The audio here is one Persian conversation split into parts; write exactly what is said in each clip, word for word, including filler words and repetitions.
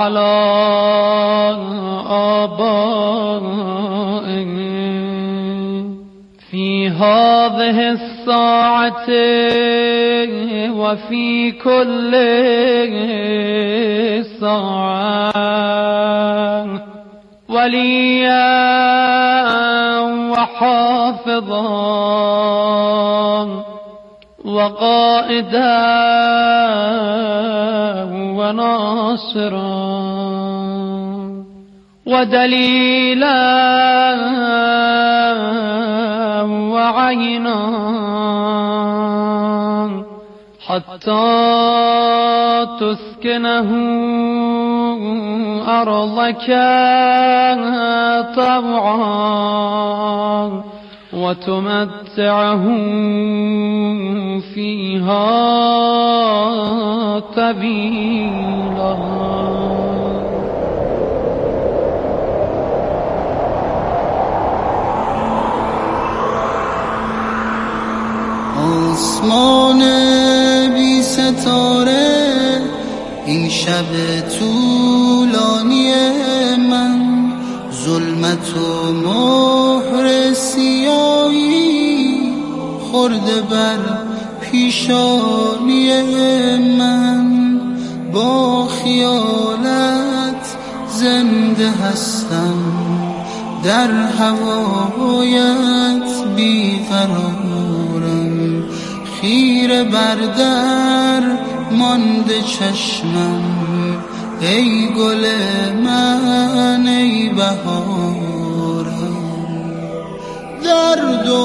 وعلى آبائه في هذه الساعة وفي كل ساعة وليا وحافظا وقائدا وناصرا ودليلا وعينا حتى تسكنه أرضك طوعا وتمتعه فيها طويلا. آسمان بی ستاره این شب طولانی من، ظلمت و مهر سیاهی خورده بر پیشانی من. با خیالت زنده هستم، در هوایت بیقرارم، خیره بر در مانده چشمم، ای گل من ای بهارم. در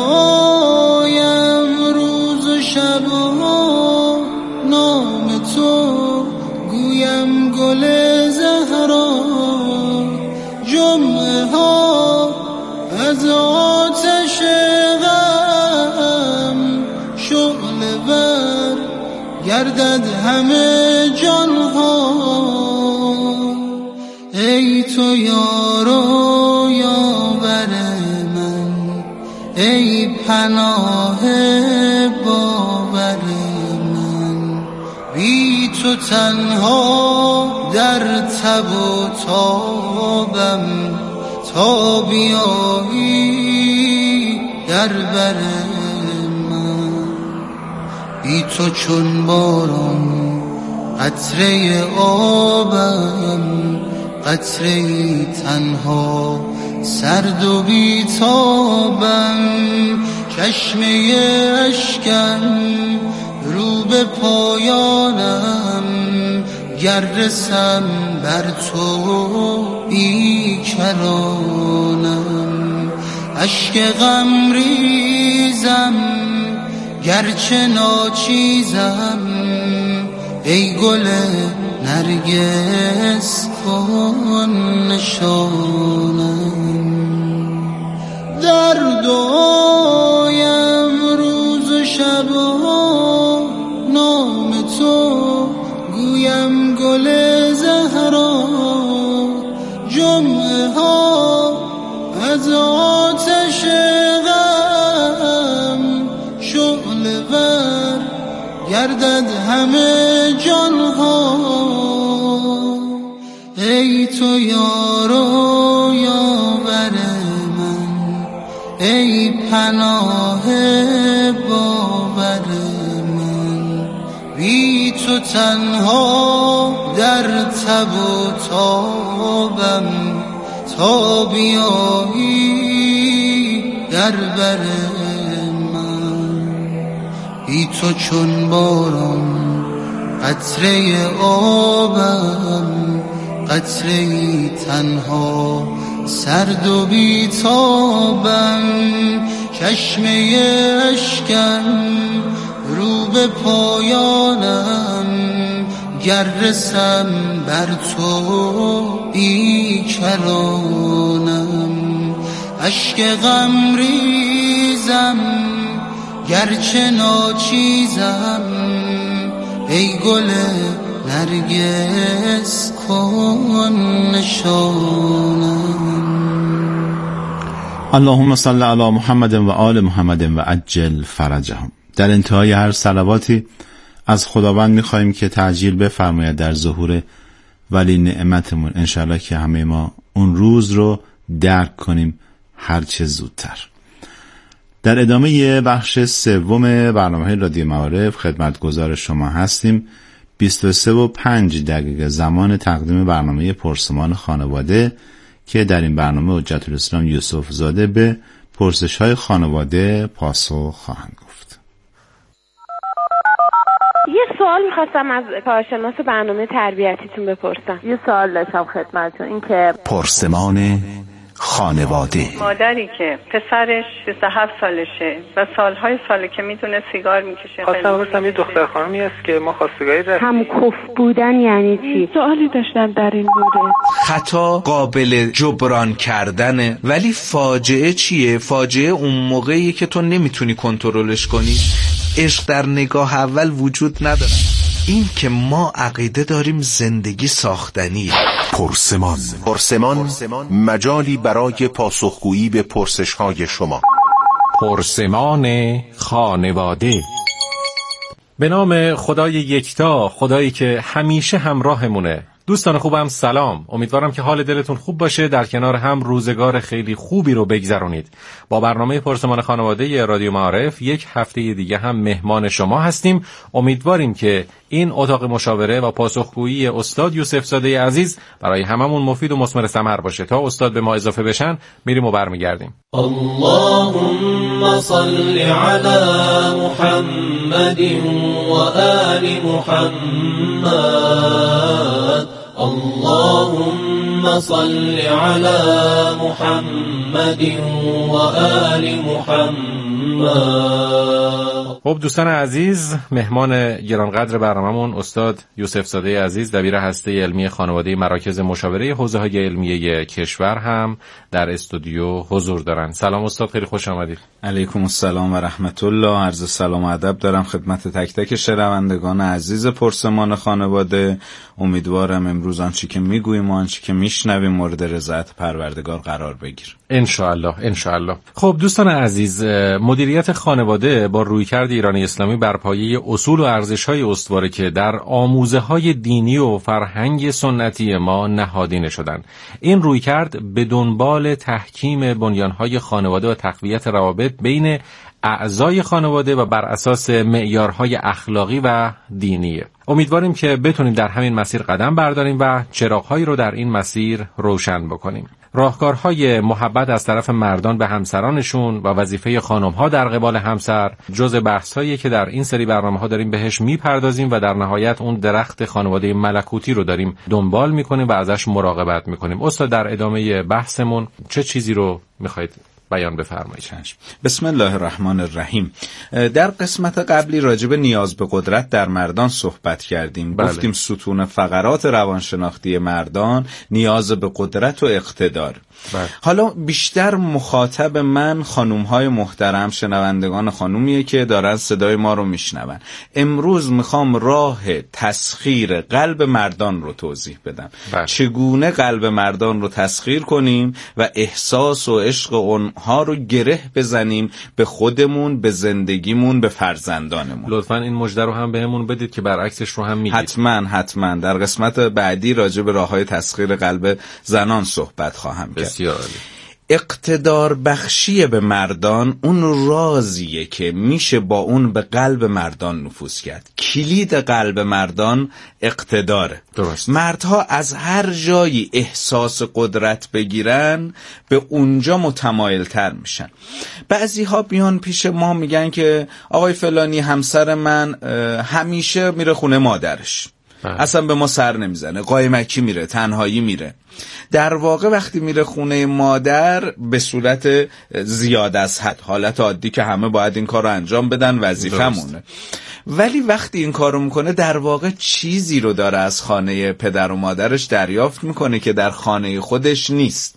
دعایم روز و شب ها نام تو گویم گل زهرا. جمعه ها از آتش غم شعله ور گردد همه جان ها. ای تو یار و یاور من، ای پناه باور من. بی تو تنها در تب و تابم، تا بیایی در بر من. بی تو چون باران قطره آبم، قطره تنها سرد و بیتابم. چشمه اشکم رو به پایانم، گر رسم بر تو بیکرانم. اشک غم ریزم گرچه ناچیزم، ای گل نرگس کن نشانم. در دعایم روز و شب ها نام تو گویم گل زهرا. جمعه ها از آتش غم شعله ور گردد همه جان ها. ای تو یار و یاور من، ای پناه باور من. بی تو تنها در تب و تابم، تا بیایی در بر من. بی تو چون باران قطره آبم، قطره تنها سرد و بیتابم. چشمه اشکم رو به پایانم، گر رسم بر تو بیکرانم. اشک غم ریزم گرچه ناچیزم، ای گل نرگس کن نشانم. اللهم صل علی محمد و آل محمد و عجل فرجهم. در انتهای هر صلواتی از خداوند می‌خواهیم که تعجیل بفرماید در ظهور ولی نعمتمون انشالله که همه ما اون روز رو درک کنیم هر چه زودتر. در ادامه بخش سوم برنامه رادیو معارف خدمتگزار شما هستیم. بیست و سه و پنج دقیقه زمان تقدیم برنامه پرسمان خانواده که در این برنامه حجت الاسلام یوسف زاده به پرسش های خانواده پاسخ خواهند گفت. یه سوال میخواستم از کارشناس برنامه تربیتیتون بپرسم. یه سوال داشتم خدمتتون، این که پرسمان خانواده. مادری که پسرش بیست و هفت سالشه و سالهای ساله که میدونه سیگار میکشه. خواستم بپرسم یه دختر خانمی هست که ما خواستگاری رفتیم. هم کف بودن یعنی چی؟ سوالی داشتم در این مورد. خطا قابل جبران کردنه، ولی فاجعه چیه؟ فاجعه اون موقعی که تو نمیتونی کنترلش کنی. عشق در نگاه اول وجود نداره. این که ما عقیده داریم زندگی ساختنیه. پرسمان پرسمان مجالی برای پاسخگویی به پرسش‌های شما. پرسمان خانواده. به نام خدای یکتا، خدایی که همیشه همراهمونه. دوستان خوبم سلام، امیدوارم که حال دلتون خوب باشه، در کنار هم روزگار خیلی خوبی رو بگذرونید. با برنامه پرسمان خانواده رادیو معارف یک هفته دیگه هم مهمان شما هستیم. امیدواریم که این اتاق مشاوره و پاسخگویی استاد یوسف زاده عزیز برای هممون مفید و مثمر ثمر باشه. تا استاد به ما اضافه بشن میریم و برمیگردیم. اللهم صل علی محمد و آل محمد. اللهم صل علی محمد و آل محمد. خب دوستان عزیز، مهمان گرانقدر برنامه‌مون استاد یوسف زاده عزیز، دبیر هسته علمی خانواده مراکز مشاوره حوزه‌های علمی کشور هم در استودیو حضور دارن. سلام استاد، خیلی خوش آمدید. علیکم السلام و رحمت الله. عرض سلام و ادب دارم خدمت تک تک شنوندگان عزیز پرسمان خانواده. امیدوارم امروز آنچه که میگوییم و آنچه که میشنویم مورد رضایت پروردگار قرار بگیره. ان شاء الله ان شاء الله. خب دوستان عزیز، مدیریت خانواده با رویکرد ایران اسلامی بر پایه اصول و ارزش‌های استواره که در آموزه‌های دینی و فرهنگ سنتی ما نهادینه شدند. این رویکرد به دنبال تحکیم بنیان‌های خانواده و تقویت روابط بین اعضای خانواده و بر اساس معیارهای اخلاقی و دینیه. امیدواریم که بتونیم در همین مسیر قدم برداریم و چراغ‌هایی رو در این مسیر روشن بکنیم. راهکارهای محبت از طرف مردان به همسرانشون و وظیفه خانم‌ها در قبال همسر جزء بحث‌هایی که در این سری برنامه‌ها داریم بهش میپردازیم و در نهایت اون درخت خانواده ملکوتی رو داریم دنبال میکنیم و ازش مراقبت میکنیم. استاد در ادامه بحثمون چه چیزی رو میخواید بیان بفرمایید؟ بسم الله الرحمن الرحیم. در قسمت قبلی راجع به نیاز به قدرت در مردان صحبت کردیم. بله. گفتیم ستون فقرات روانشناختی مردان نیاز به قدرت و اقتدار. بله. حالا بیشتر مخاطب من خانوم‌های محترم، شنوندگان خانومیه که دارن صدای ما رو میشنون. امروز میخوام راه تسخیر قلب مردان رو توضیح بدم. بله. چگونه قلب مردان رو تسخیر کنیم و احساس و عشق اونها رو گره بزنیم به خودمون، به زندگیمون، به فرزندانمون. لطفاً این مژده رو هم بهمون بدید که برعکسش رو هم میگید. حتما حتما در قسمت بعدی راجع به راه‌های تسخیر قلب زنان صحبت خواهم کرد. بسیار عالی. اقتدار بخشی به مردان اون رازیه که میشه با اون به قلب مردان نفوذ کرد. کلید قلب مردان اقتداره. درست. مردها از هر جایی احساس قدرت بگیرن به اونجا متمایل تر میشن. بعضی ها بیان پیش ما میگن که آقای فلانی همسر من همیشه میره خونه مادرش، اصلا به ما سر نمیزنه، قایمکی میره، تنهایی میره. در واقع وقتی میره خونه مادر به صورت زیاد از حد، حالت عادی که همه باید این کار رو انجام بدن، وظیفه‌مونه. ولی وقتی این کار رو میکنه در واقع چیزی رو داره از خانه پدر و مادرش دریافت میکنه که در خانه خودش نیست.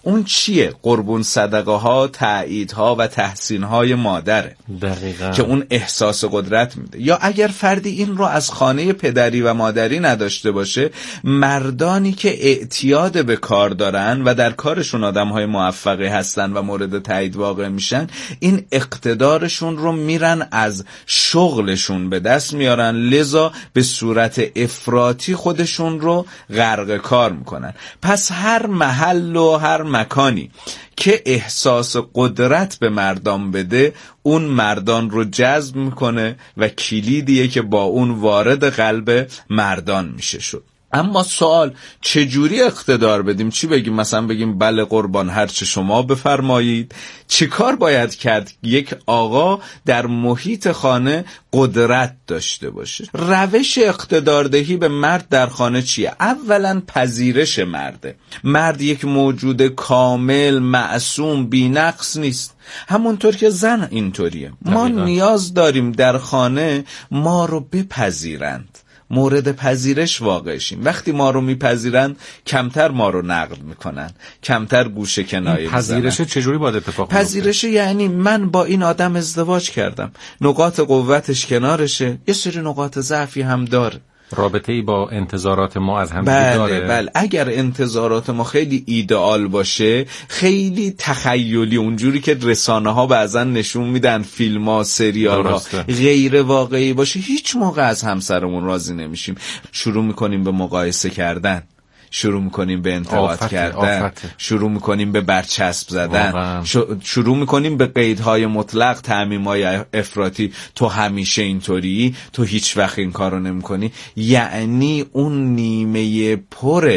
اون چیه؟ قربون صدقه ها، تأیید ها و تحسین های مادره. دقیقاً. که اون احساس قدرت میده. یا اگر فردی این رو از خانه پدری و مادری نداشته باشه، مردانی که اعتیاد به کار دارن و در کارشون آدم های موفقی هستن و مورد تایید واقع میشن، این اقتدارشون رو میرن از شغلشون به دست میارن، لذا به صورت افراطی خودشون رو غرق کار میکنن. پس هر محل و هر مکانی که احساس قدرت به مردان بده، اون مردان رو جذب میکنه و کلیدیه که با اون وارد قلب مردان میشه شد. اما سوال چجوری اقتدار بدیم؟ چی بگیم؟ مثلا بگیم بله قربان هرچه شما بفرمایید؟ چی کار باید کرد یک آقا در محیط خانه قدرت داشته باشه؟ روش اقتداردهی به مرد در خانه چیه؟ اولا پذیرش مرده. مرد یک موجود کامل، معصوم، بی‌نقص نیست، همونطور که زن اینطوریه. ما نیاز داریم در خانه ما رو بپذیرند، مورد پذیرش واقع شیم. وقتی ما رو میپذیرن کمتر ما رو نقد میکنن، کمتر گوشه کنایه میزنن. پذیرش چجوری باید اتفاق بیفته؟ پذیرش یعنی من با این آدم ازدواج کردم، نقاط قوتش کنارشه، یه سری نقاط ضعفی هم داره. رابطه ای با انتظارات ما از هم بله داره. بله اگر انتظارات ما خیلی ایدئال باشه، خیلی تخیلی، اونجوری که رسانه ها بعضا نشون میدن، فیلم ها، سریال ها، غیر واقعی باشه، هیچ موقع از همسرمون راضی نمیشیم. شروع میکنیم به مقایسه کردن، شروع میکنیم به انتقاد آفت، کردن آفت. شروع میکنیم به برچسب زدن، شروع میکنیم به قیدهای مطلق، تعمیم‌های افراطی. تو همیشه اینطوری، تو هیچ وقت این کارو نمیکنی. یعنی اون نیمه پر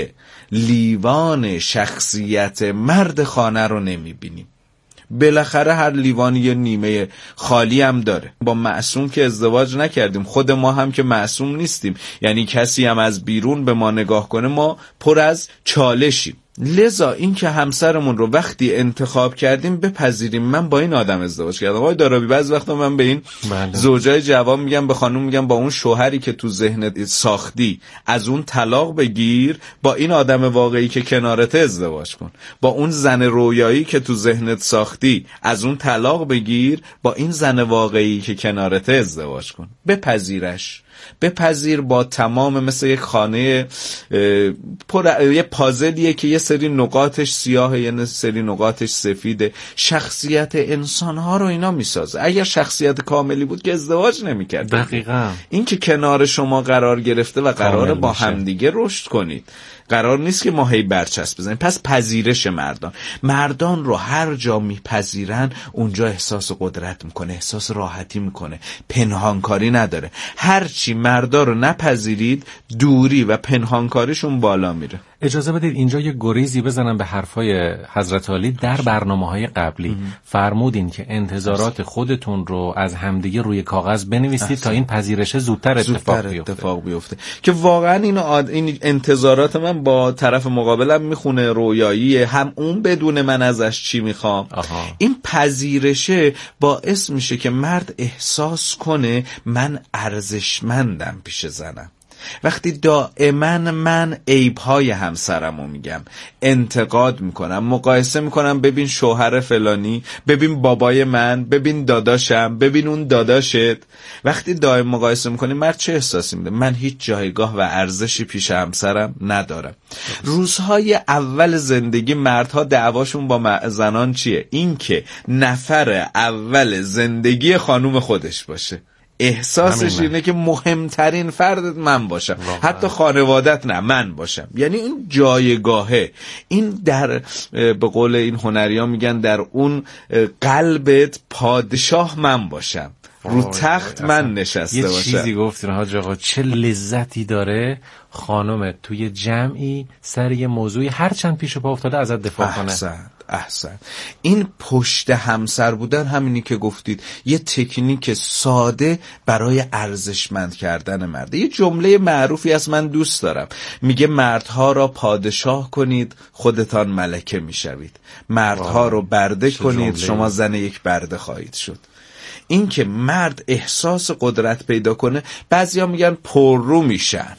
لیوان شخصیت مرد خانه رو نمیبینیم. بالاخره هر لیوانی یه نیمه خالی هم داره. با معصوم که ازدواج نکردیم، خود ما هم که معصوم نیستیم، یعنی کسی هم از بیرون به ما نگاه کنه ما پر از چالشیم. لذا این که همسرمون رو وقتی انتخاب کردیم بپذیریم. من با این آدم ازدواج کردم. آقای دارابی بعضی وقتا من به این بله. زوجای جوان میگم، به خانم میگم با اون شوهری که تو ذهنت ساختی از اون طلاق بگیر، با این آدم واقعی که کنارت ازدواج کن. با اون زن رویایی که تو ذهنت ساختی از اون طلاق بگیر، با این زن واقعی که کنارت ازدواج کن. بپذیرش، بپذیر با تمام، مثل یک خانه پر یه پازلیه که یه سری نقاطش سیاهه، یه سری نقاطش سفیده. شخصیت انسانها رو اینا میسازه. اگر شخصیت کاملی بود که ازدواج نمی‌کرد. دقیقاً. این که کنار شما قرار گرفته و قراره با همدیگه رشد کنید، قرار نیست که ما هی برچسب بزنیم. پس پذیرش مردان، مردان رو هر جا میپذیرن اونجا احساس قدرت میکنه، احساس راحتی میکنه، پنهانکاری نداره. هرچی مردا رو نپذیرید، دوری و پنهانکاریشون بالا میره. اجازه بدید اینجا یه گریزی بزنم به حرفای حضرت علی. در برنامه‌های قبلی ام. فرمودین که انتظارات خودتون رو از همدیگه روی کاغذ بنویسید احسن. تا این پذیرش زودتر اتفاق زودتر بیفته. اتفاق بیفته که واقعا این آد... این انتظارات من با طرف مقابلم میخونه رویایی، هم اون بدون من ازش چی میخوام. آها. این پذیرشه باعث میشه که مرد احساس کنه من ارزشمندم پیش زنم. وقتی دائما من عیب‌های همسرمو میگم، انتقاد میکنم، مقایسه میکنم، ببین شوهر فلانی، ببین بابای من، ببین داداشم، ببین اون داداشت، وقتی دائم مقایسه میکنی مرد چه احساسی میده؟ من هیچ جایگاه و ارزشی پیش همسرم ندارم. روزهای اول زندگی مردها دعواشون با زنان چیه؟ این که نفر اول زندگی خانوم خودش باشه. احساسش اینه که مهمترین فردت من باشم، واقعا. حتی خانوادت نه، من باشم. یعنی این جایگاهه، این در به قول این هنریان میگن در اون قلبت پادشاه من باشم، رو تخت من نشسته باشم. یه چیزی گفتین حاج آقا، چه لذتی داره خانم توی جمعی سر یه موضوعی هر چند پیش پا افتاده ازت دفاع کنه. احسن احسن. این پشت همسر بودن همینی که گفتید، یه تکنیک ساده برای ارزشمند کردن مرد. یه جمله معروفی از من دوست دارم، میگه مردها را پادشاه کنید خودتان ملکه میشوید، مردها رو برده کنید شما زن یک برده خواهید شد. این که مرد احساس قدرت پیدا کنه، بعضیا میگن پررو میشن،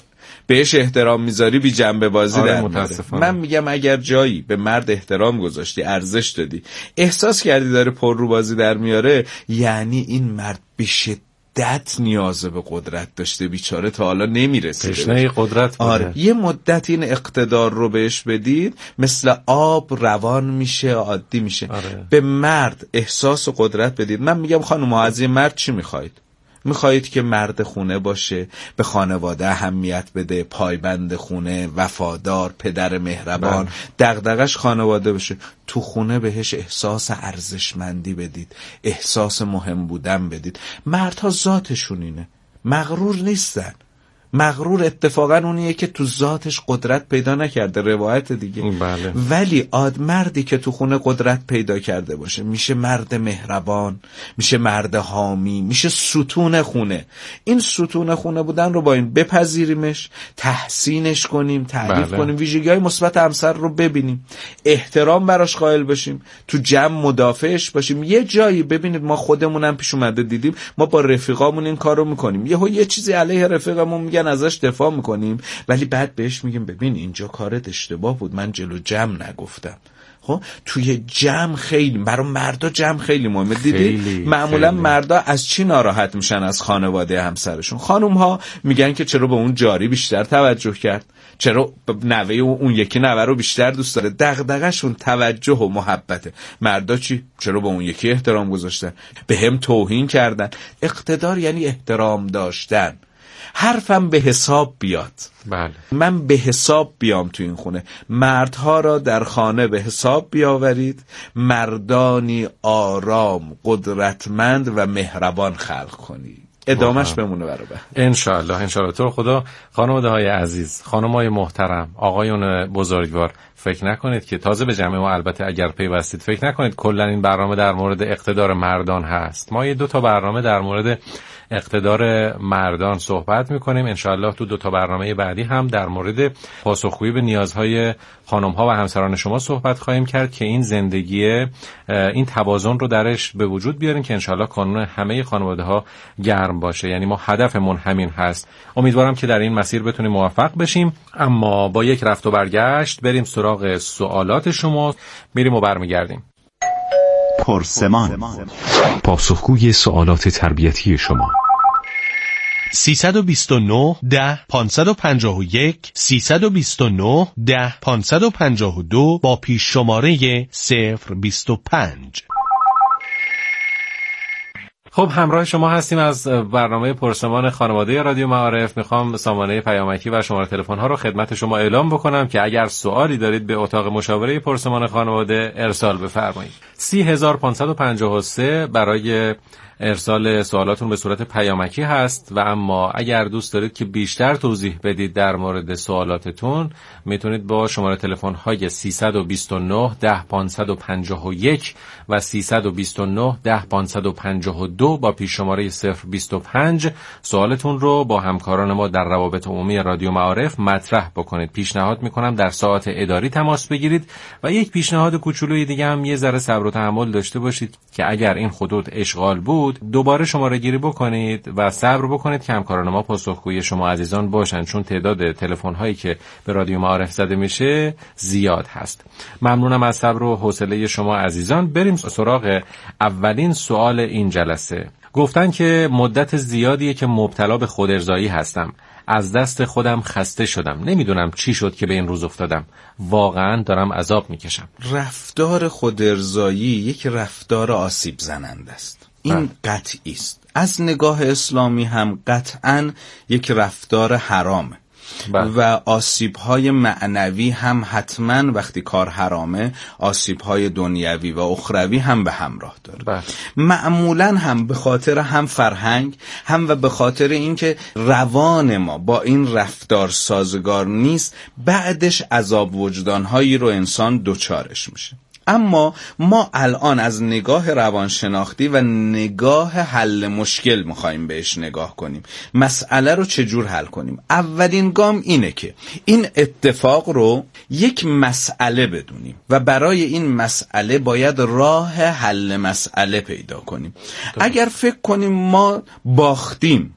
بهش احترام میذاری بی جنبه بازی آره در میاره. من میگم اگر جایی به مرد احترام گذاشتی، ارزش دادی، احساس کردی داره پر رو بازی در میاره، یعنی این مرد به شدت نیاز به قدرت داشته، بیچاره تا حالا نمیرسیده. تشنه قدرت بوده. آره یه مدت این اقتدار رو بهش بدید، مثل آب روان میشه، عادی میشه. آره. به مرد احساس قدرت بدید. من میگم خانم ها، از این مرد چی میخواید؟ میخواهید که مرد خونه باشه، به خانواده اهمیت بده، پایبند خونه، وفادار، پدر مهربان، دغدغش خانواده باشه. تو خونه بهش احساس ارزشمندی بدید، احساس مهم بودن بدید. مردها ذاتشون اینه، مغرور نیستن. مغرور اتفاقا اونیه که تو ذاتش قدرت پیدا نکرده، روایت دیگه. بله. ولی آد مردی که تو خونه قدرت پیدا کرده باشه میشه مرد مهربان، میشه مرد حامی، میشه ستون خونه. این ستون خونه بودن رو با این بپذیریمش، تحسینش کنیم، تعریف بله. کنیم، ویژگی‌های مثبت همسر رو ببینیم، احترام براش قائل باشیم، تو جمع مدافعش باشیم. یه جایی ببینید ما خودمونم پیش اومده دیدیم، ما با رفیقامون این کارو میکنیم، یهو یه چیزی علیه رفیقمون میگن، ازش دفاع میکنیم، ولی بعد بهش میگیم ببین اینجا کارت اشتباه بود، من جلو جمع نگفتم. خب توی جمع خیلی، برای مردا جمع خیلی مهمه. دیدی معمولا مردا از چی ناراحت میشن؟ از خانواده همسرشون. خانم ها میگن که چرا به اون جاری بیشتر توجه کرد، چرا نوه اون یکی نوه رو بیشتر دوست داره. دغدغه‌شون توجه و محبته. مردا چی؟ چرا به اون یکی احترام گذاشتن، به هم توهین کردن. اقتدار یعنی احترام داشتن. حرفم به حساب بیاد. بله. من به حساب بیام تو این خونه. مردها را در خانه به حساب بیاورید، مردانی آرام، قدرتمند و مهربان خلق کنید. ادامش بمونه برای بعد انشالله. انشالله. تو خدا خانواده های عزیز، خانمای محترم، آقایون بزرگوار، فکر نکنید که تازه به جمع ما، البته اگر پیوستید، فکر نکنید کلا این برنامه در مورد اقتدار مردان هست. ما یه دو تا برنامه در مورد اقتدار مردان صحبت میکنیم. انشاءالله تو دو تا برنامه بعدی هم در مورد پاسخگویی به نیازهای خانم‌ها و همسران شما صحبت خواهیم کرد که این زندگی، این توازن رو درش به وجود بیاریم که انشاءالله کانون همه خانواده‌ها گرم باشه. یعنی ما هدفمون همین هست. امیدوارم که در این مسیر بتونیم موفق بشیم. اما با یک رفت و برگشت بریم سراغ سوالات شما. میریم و برمیگردیم. پرسمان، پاسخگوی سوالات تربیتی شما. سیصد و بیست و نه ده پانصد و پنجاه و یک سیصد و بیست و نه ده پانصد و پنجاه و دو با پیش شماره صفر بیست و پنج. خب همراه شما هستیم از برنامه پرسمان خانواده رادیو معارف. میخوام سامانه پیامکی و شماره تلفن ها رو خدمت شما اعلام بکنم که اگر سوالی دارید به اتاق مشاوره پرسمان خانواده ارسال بفرمایید. سی هزار پانصد و پنجاه و سه برای ارسال سوالاتون به صورت پیامکی هست. و اما اگر دوست دارید که بیشتر توضیح بدید در مورد سوالاتتون، میتونید با شماره تلفن های سیصد و بیست و نه ده پانصد و پنجاه و یک و سیصد و بیست و نه ده پانصد و پنجاه و دو با پیش شماره صفر بیست و پنج سوالتون رو با همکاران ما در روابط عمومی رادیو معارف مطرح بکنید. پیشنهاد میکنم در ساعات اداری تماس بگیرید و یک پیشنهاد کوچولوی دیگه هم، یه ذره صبر و تحمل داشته باشید که اگر این خطوط اشغال بود دوباره شماره گیری بکنید و صبر بکنید که همکاران ما پاسخگوی شما عزیزان باشن، چون تعداد تلفن هایی که به رادیو معارف زده میشه زیاد هست. ممنونم از صبر و حوصله شما عزیزان. بریم سراغ اولین سوال این جلسه. گفتن که مدت زیادیه که مبتلا به خودارضایی هستم. از دست خودم خسته شدم. نمیدونم چی شد که به این روز افتادم. واقعا دارم عذاب میکشم. رفتار خودارضایی یک رفتار آسیب زننده است. این قطعی است. از نگاه اسلامی هم قطعاً یک رفتار حرامه. بله. و آسیب‌های معنوی هم حتماً وقتی کار حرامه، آسیب‌های دنیوی و اخروی هم به همراه داره. بله. معمولاً هم به خاطر هم فرهنگ، هم و به خاطر اینکه روان ما با این رفتار سازگار نیست، بعدش عذاب وجدان‌هایی رو انسان دوچارش میشه. اما ما الان از نگاه روانشناختی و نگاه حل مشکل میخوایم بهش نگاه کنیم. مسئله رو چجور حل کنیم؟ اولین گام اینه که این اتفاق رو یک مسئله بدونیم و برای این مسئله باید راه حل مسئله پیدا کنیم. اگر فکر کنیم ما باختیم،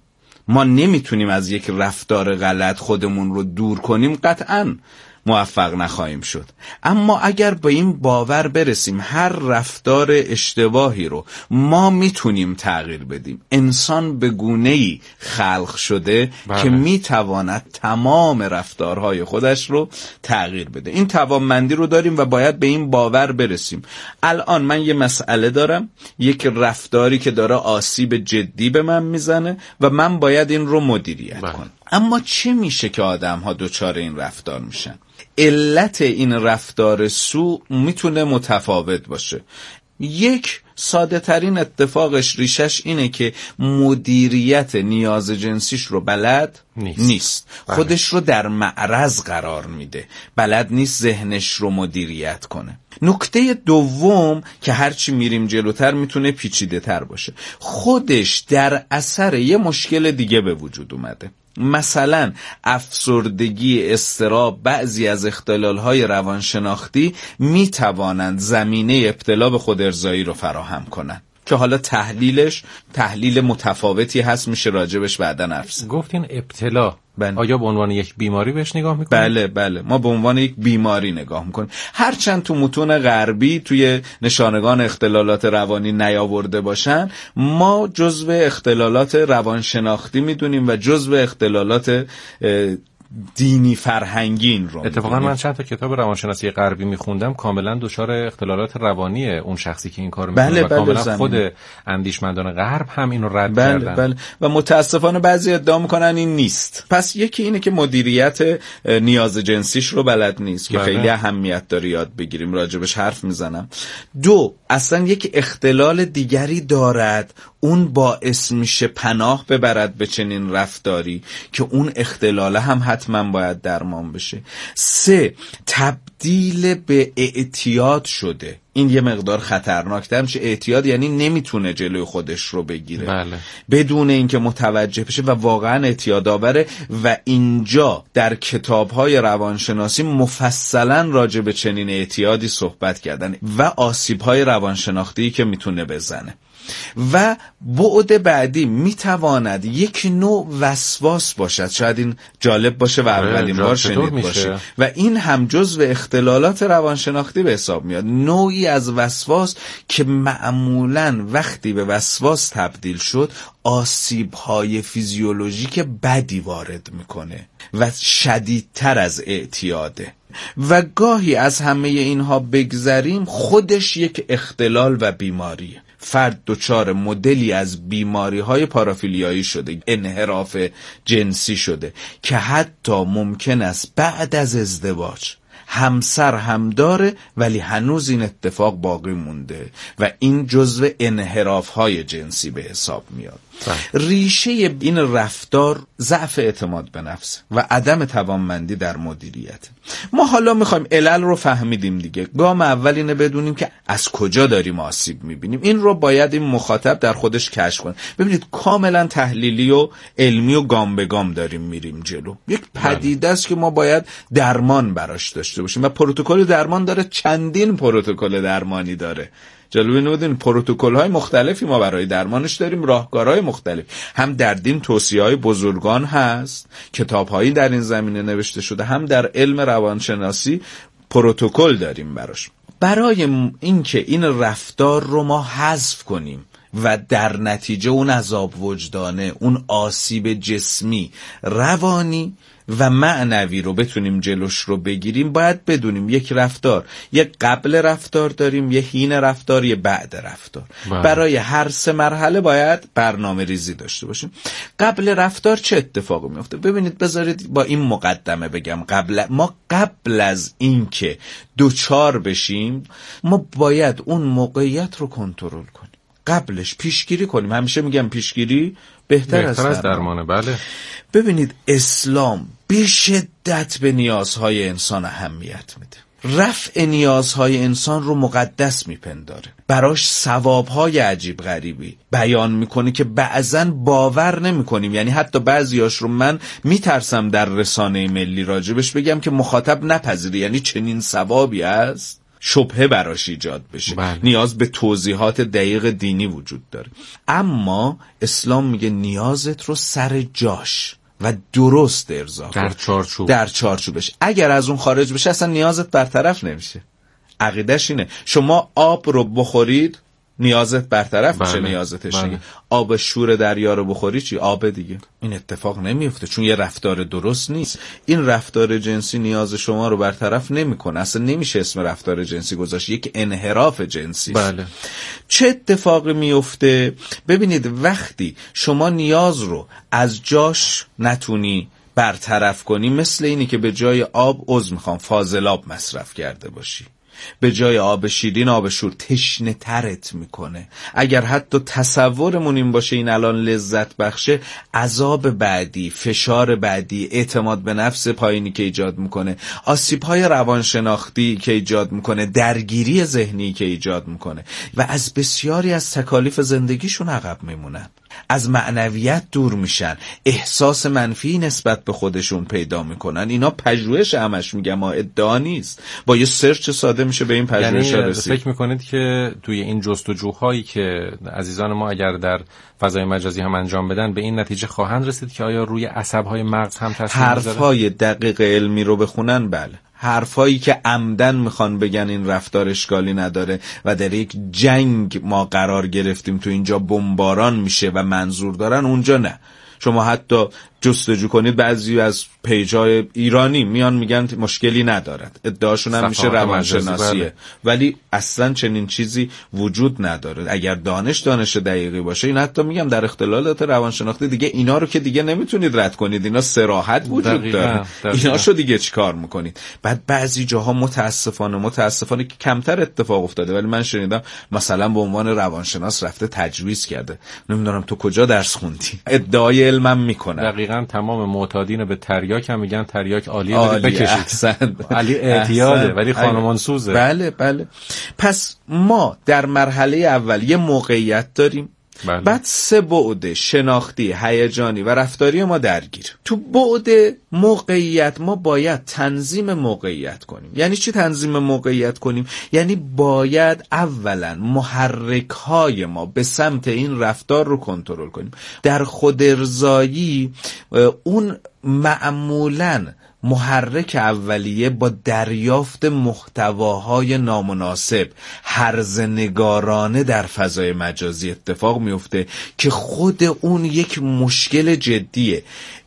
ما نمیتونیم از یک رفتار غلط خودمون رو دور کنیم، قطعاً موفق نخواهیم شد. اما اگر به این باور برسیم هر رفتار اشتباهی رو ما میتونیم تغییر بدیم، انسان به گونه‌ای خلق شده بله. که میتواند تمام رفتارهای خودش رو تغییر بده. این توانمندی رو داریم و باید به این باور برسیم. الان من یه مسئله دارم، یک رفتاری که داره آسیب جدی به من میزنه و من باید این رو مدیریت بله. کنم. اما چه میشه که آدم ها دچار این رفتار میشن؟ علت این رفتار سو میتونه متفاوت باشه. یک ساده ترین اتفاقش ریشش اینه که مدیریت نیاز جنسیش رو بلد نیست, نیست. خودش رو در معرض قرار میده، بلد نیست ذهنش رو مدیریت کنه. نکته دوم که هرچی میریم جلوتر میتونه پیچیده تر باشه، خودش در اثر یه مشکل دیگه به وجود اومده. مثلا افسردگی، اضطراب، بعضی از اختلال‌های روانشناختی میتوانند زمینه ابتلا به خودارضایی رو فراهم کنند که حالا تحلیلش تحلیل متفاوتی هست، میشه راجبش بعداً حرف زد. گفتین ابتلا بله. آیا به عنوان یک بیماری بهش نگاه میکنیم؟ بله بله، ما به عنوان یک بیماری نگاه میکنیم. هرچند تو متون غربی توی نشانگان اختلالات روانی نیاورده باشن، ما جزو اختلالات روانشناختی میدونیم و جزو اختلالات دینی فرهنگین رو. اتفاقا من چند تا کتاب روانشناسی غربی میخوندم، کاملا دچار اختلالات روانی اون شخصی که این کارو میکنه بله، و کاملا بله خود اندیشمندان غرب هم اینو رد بله، کردن. بله. و متاسفانه بعضی ادعا میکنن این نیست. پس یکی اینه که مدیریت نیاز جنسیش رو بلد نیست که بله. خیلی اهمیت داره یاد بگیریم، راجبش حرف میزنم. دو، اصلا یک اختلال دیگری دارد، اون باعث میشه پناه ببرد به چنین رفتاری که اون اختلال هم حتما باید درمان بشه. سه، تبدیل به اعتیاد شده. این یه مقدار خطرناکتر میشه. اعتیاد یعنی نمیتونه جلوی خودش رو بگیره بله. بدون اینکه متوجه بشه و واقعا اعتیاد آوره. و اینجا در کتاب‌های روانشناسی مفصلا راجع به چنین اعتیادی صحبت کردن و آسیب‌های روانشناختی که میتونه بزنه. و بعد بعدی میتواند یک نوع وسواس باشد. شاید این جالب باشه و اولین بار شنید باشه و این هم جزو اختلالات روانشناختی به حساب میاد. نوعی از وسواس که معمولاً وقتی به وسواس تبدیل شد آسیب‌های فیزیولوژیک بدی وارد میکنه و شدیدتر از اعتیاده. و گاهی از همه اینها بگذریم، خودش یک اختلال و بیماریه. فرد دچار مدلی از بیماری‌های پارافیلیایی شده، انحراف جنسی شده که حتی ممکن است بعد از ازدواج همسر هم داره ولی هنوز این اتفاق باقی مونده و این جزو انحراف‌های جنسی به حساب میاد. ریشه این رفتار ضعف اعتماد به نفس و عدم توانمندی در مدیریت. ما حالا میخوایم علل رو فهمیدیم دیگه. گام اول اینه بدونیم که از کجا داریم آسیب میبینیم. این رو باید این مخاطب در خودش کشف کنه. ببینید کاملا تحلیلی و علمی و گام به گام داریم میریم جلو. یک پدیده است که ما باید درمان براش داشته باشیم و پروتکل درمان داره، چندین پروتکل درمانی داره. جلوی اینو بدین پروتکل‌های مختلفی ما برای درمانش داریم، راهکارهای مختلف. هم در دین توصیه‌های بزرگان هست، کتاب‌هایی در این زمینه نوشته شده، هم در علم روانشناسی پروتکل داریم براش. برای اینکه این رفتار رو ما حذف کنیم و در نتیجه اون عذاب وجدانه، اون آسیب جسمی، روانی و معنوی رو بتونیم جلوش رو بگیریم، باید بدونیم یک رفتار، یک قبل رفتار داریم، یک حین رفتار، یک بعد رفتار. باید. برای هر سه مرحله باید برنامه ریزی داشته باشیم. قبل رفتار چه اتفاقی میفته؟ ببینید، بذارید با این مقدمه بگم. قبل ما قبل از این که دوچار بشیم، ما باید اون موقعیت رو کنترل کنیم. قبلش پیشگیری کنیم. همیشه میگم پیشگیری بهتر, بهتر از درمانه. بله. ببینید اسلام به شدت به نیازهای انسان اهمیت میده. رفع نیازهای انسان رو مقدس میپنداره. براش ثوابهای عجیب غریبی بیان میکنه که بعضن باور نمیکنیم. یعنی حتی بعضیاش رو من میترسم در رسانه ملی راجبش بگم که مخاطب نپذیره. یعنی چنین ثوابی هست؟ شبهه براش ایجاد بشه. بله. نیاز به توضیحات دقیق دینی وجود داره. اما اسلام میگه نیازت رو سر جاش و درست ارضا در چارچوب در چارچوبش. اگر از اون خارج بشه اصلا نیازت برطرف نمیشه. عقیدش اینه شما آب رو بخورید نیازت برطرف میشه. بله. نیازت تشنگی. بله. آب شور دریا رو بخوری چی؟ آب دیگه. این اتفاق نمیفته چون یه رفتار درست نیست. این رفتار جنسی نیاز شما رو برطرف نمیکنه. اصلا نمیشه اسم رفتار جنسی گذاشت، یک انحراف جنسی. بله. چه اتفاقی میفته؟ ببینید وقتی شما نیاز رو از جاش نتونی برطرف کنی، مثل اینی که به جای آب عضو میخوام فاضلاب مصرف کرده باشی، به جای آب شیرین آب شور، تشنه ترت میکنه. اگر حتی تصورمون این باشه این الان لذت بخشه، عذاب بعدی، فشار بعدی، اعتماد به نفس پایینی که ایجاد میکنه، آسیب‌های روانشناختی که ایجاد میکنه، درگیری ذهنی که ایجاد میکنه و از بسیاری از تکالیف زندگیشون عقب میمونن، از معنویت دور میشن، احساس منفی نسبت به خودشون پیدا میکنن. اینا پژوهش همش میگم، ما ادعا نیست، با یه سرچ ساده میشه به این پژوهش یعنی رسید. فکر میکنید که توی این جستجوهایی که عزیزان ما اگر در فضای مجازی هم انجام بدن به این نتیجه خواهند رسید که آیا روی عصبهای مغز هم تاثیر میذاره؟ حرفای دقیق علمی رو بخونن بله، حرفایی که عمدن میخوان بگن این رفتار اشکالی نداره و در یک جنگ ما قرار گرفتیم تو اینجا بمباران میشه و منظور دارن، اونجا نه. شما حتی جستجو کنید بعضی از پیجای ایرانی میان میگن مشکلی ندارد، ادعاشون هم میشه روانشناسیه، ولی اصلا چنین چیزی وجود نداره. اگر دانش دانش دقیقی باشه، این حتی میگم در اختلالات روانشناختی دیگه اینا رو که دیگه نمیتونید رد کنید، اینا صراحت وجود دقیقا. داره. دقیقا. ایناشو دیگه چیکار میکنید؟ بعد بعضی جاها متاسفانه متاسفانه که کمتر اتفاق افتاده، ولی من شنیدم مثلا به عنوان روانشناس رفته تجویز کرده. نمیدونم تو کجا درس خوندی؟ ادعای علمم میکنه. دقیقاً تمام معتادین به تریاک هم میگن تریاک عالیه، عالی بکشید. احسن. علی اعتیاده ولی خانمان سوزه. بله بله. پس ما در مرحله اول یه موقعیت داریم، بله. بعد سه بعد شناختی، هیجانی و رفتاری ما درگیر. تو بعد موقعیت ما باید تنظیم موقعیت کنیم. یعنی چی تنظیم موقعیت کنیم؟ یعنی باید اولا محرک های ما به سمت این رفتار رو کنترل کنیم. در خودارضایی اون معمولاً محرک اولیه با دریافت محتواهای نامناسب، هرزنگارانه در فضای مجازی اتفاق میفته که خود اون یک مشکل جدیه.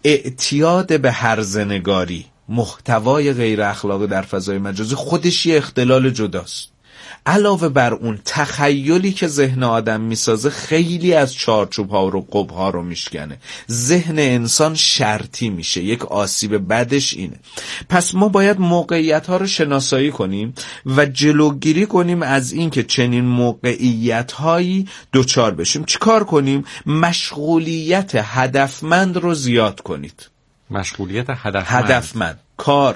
اعتیاد به هرزنگاری، محتوای غیر اخلاقی در فضای مجازی خودش یه اختلال جداست. علاوه بر اون تخیلی که ذهن آدم میسازه خیلی از چارچوب‌ها و قبها رو میشکنه. ذهن انسان شرطی میشه. یک آسیب بدش اینه. پس ما باید موقعیت‌ها رو شناسایی کنیم و جلوگیری کنیم از این که چنین موقعیت‌هایی دوچار بشیم. چیکار کنیم؟ مشغولیت هدفمند رو زیاد کنید. مشغولیت هدفمند. هدفمند. کار،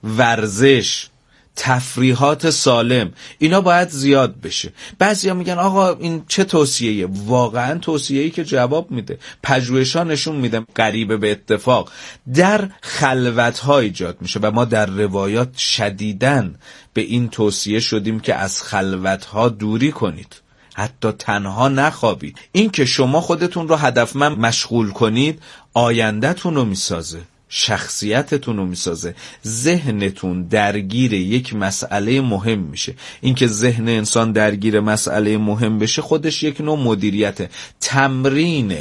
ورزش، تفریحات سالم، اینا باید زیاد بشه. بعضیا میگن آقا این چه توصیه‌ایه؟ واقعا توصیه‌ای که جواب میده. پژوهش‌ها نشون میده غریبه به اتفاق در خلوت‌ها ایجاد میشه و ما در روایات شدیداً به این توصیه شدیم که از خلوت‌ها دوری کنید، حتی تنها نخوابید. این که شما خودتون رو هدفمند مشغول کنید آینده‌تون رو میسازه، شخصیتتون رو میسازه، ذهنتون درگیر یک مسئله مهم میشه. اینکه ذهن انسان درگیر مسئله مهم بشه خودش یک نوع مدیریت، تمرین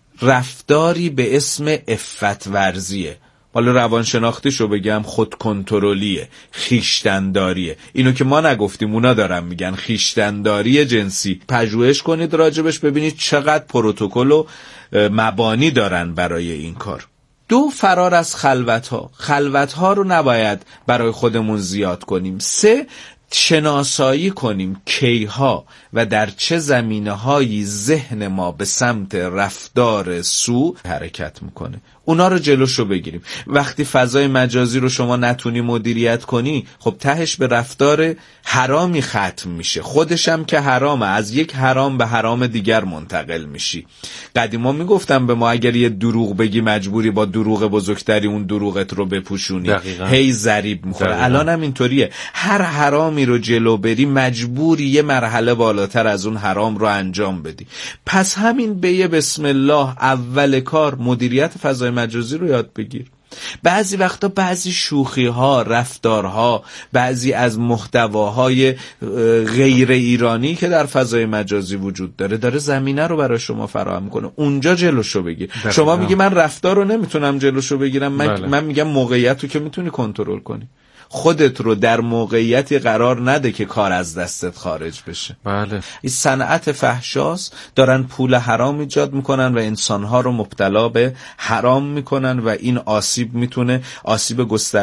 رفتاری به اسم عفت ورزیه. حالا روانشناختیشو بگم خود کنترلیه، خیشتنداریه. اینو که ما نگفتیم اونا دارن میگن، خیشتنداری جنسی. پژوهش کنید راجبش ببینید چقدر پروتکل و مبانی دارن برای این کار. دو، فرار از خلوت‌ها. خلوت‌ها رو نباید برای خودمون زیاد کنیم. سه، شناسایی کنیم کیها و در چه زمینه‌هایی ذهن ما به سمت رفتار سو حرکت میکنه. اونا رو جلوشو بگیریم. وقتی فضای مجازی رو شما نتونی مدیریت کنی، خب تهش به رفتار حرامی ختم میشه. خودش هم که حرامه، از یک حرام به حرام دیگر منتقل میشی. قدیما میگفتم به ما اگر یه دروغ بگی مجبوری با دروغ بزرگتری اون دروغت رو بپوشونی. دقیقا. هی ضریب میخوره. الان هم اینطوریه، هر حرامی رو جلو بری مجبوری یه مرحله بالاتر از اون حرام رو انجام بدی. پس همین به یه بسم الله اول کار مدیریت فضای مجازی رو یاد بگیر. بعضی وقتا بعضی شوخی ها، رفتارها، بعضی از محتواهای غیر ایرانی که در فضای مجازی وجود داره داره زمینه رو برای شما فراهم میکنه، اونجا جلوشو بگیر. شما میگی من رفتار رو نمیتونم جلوشو بگیرم، من, بله. من میگم موقعیت رو که میتونی کنترل کنی. خودت رو در موقعیتی قرار نده که کار از دستت خارج بشه. بله. این صنعت فحشاست، دارن پول حرام ایجاد میکنن و انسانها رو مبتلا به حرام میکنن و این آسیب میتونه آسیب گسترده